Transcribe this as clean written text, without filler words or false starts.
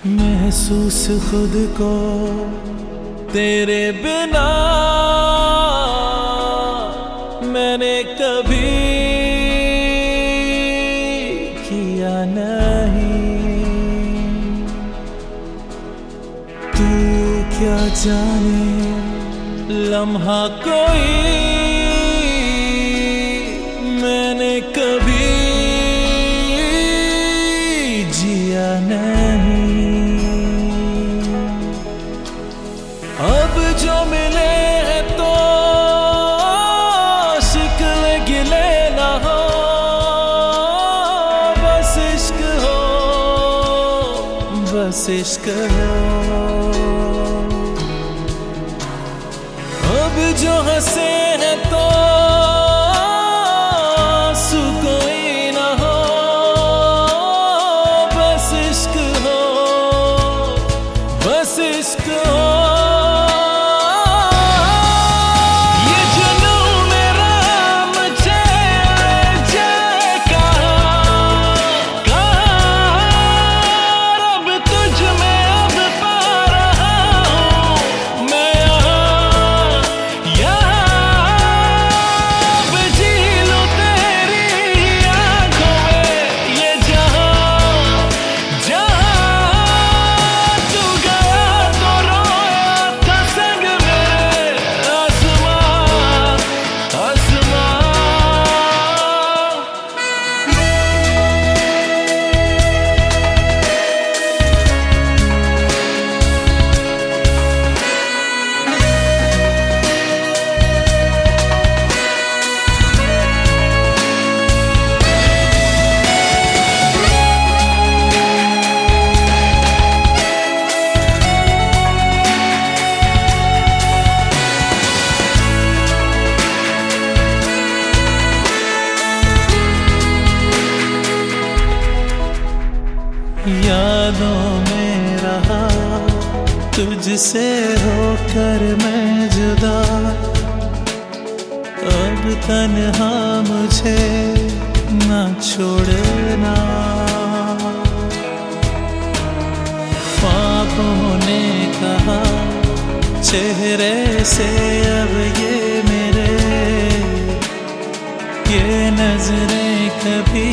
महसूस खुद को तेरे बिना मैंने कभी किया नहीं। तू क्या जाने लम्हा कोई मैंने कभी जिया नहीं। अब जो मिले हैं तो शिकवे गिले ना हो, बस इश्क हो, बस इश्क हो। अब जो हंसे हैं तो आंसू कोई ना हो, बस इश्क हो, बस इश्क हो। यादों में रहा तुझसे होकर मैं जुदा, अब तन्हा मुझे ना छोड़ना। ख्वाबों ने कहा चेहरे से अब ये मेरे, ये नजरें कभी